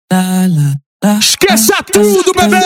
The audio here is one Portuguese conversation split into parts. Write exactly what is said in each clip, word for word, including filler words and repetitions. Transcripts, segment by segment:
Esqueça tudo, bebê!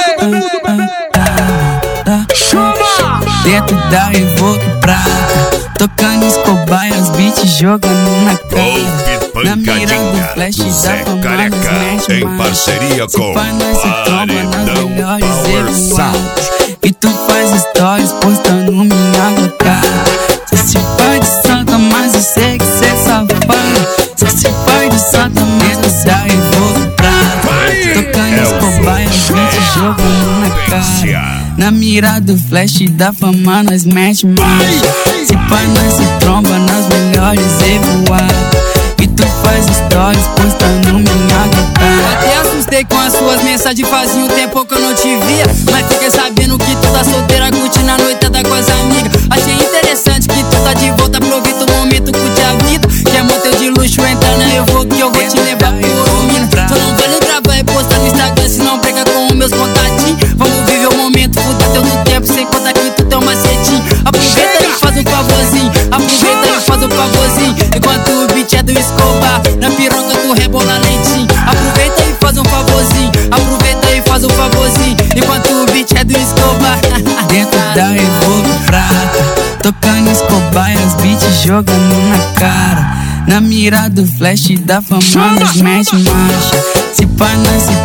Chama! Dentro da Evoque Prata, tocando Escobar e os beats jogando na cara. Na mira do flash da fama, nós mete em parceria com Paredão Power Sound. E tu faz stories postando minha cara. Cê se faz de santa, mas eu sei que cê é safado. Cê se faz de santa, mas da Evoque Prata, tocando Escobar e os beats jogando na cara. Na mira do flash da fama, nós mete marcha. Se pá, nós se tromba nas melhores evoadas. E tu faz stories postando minha guitarra. Até assustei com as suas mensagens, fazia um tempo que eu não te via. Mas fiquei sabendo que tu tá solteira, curtindo a noitada com as amigas. Achei interessante que tu tá de volta, aproveita o momento, curte a vida. Que é motel de luxo, entra na eu vou que eu vou te levar pro Ouro. Só não vale gravar e postar no Instagram, se não brega com os meus contatinhos. Vamos viver o momento, fuder teu no tempo, sem contar que tu tem um macetinho. Aproveita e faz um favorzinho, aproveita e faz um favorzinho. Enquanto o beat é do Escobar, na piroca tu rebola lentinho. Aproveita e faz um favorzinho, aproveita e faz um favorzinho. Enquanto o beat é do Escobar. Dentro da Evoque Prata, tocando Escobar e os beats jogando na cara. Na mira do flash da fama, nós mete marcha. Se pá, nós se